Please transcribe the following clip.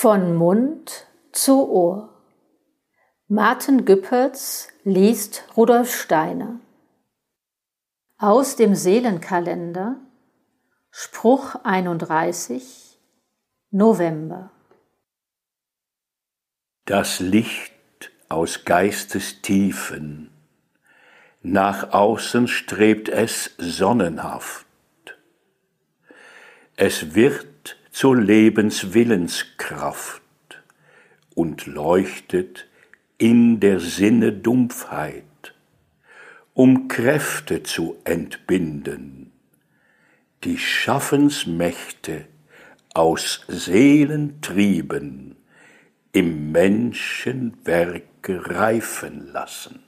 Von Mund zu Ohr. Martin Güppertz liest Rudolf Steiner. Aus dem Seelenkalender, Spruch 31, November. Das Licht aus Geistes Tiefen, nach außen strebt es sonnenhaft. Es wird zur Lebenswillenskraft und leuchtet in der Sinne Dumpfheit, um Kräfte zu entbinden, die Schaffensmächte aus Seelentrieben im Menschenwerke reifen lassen.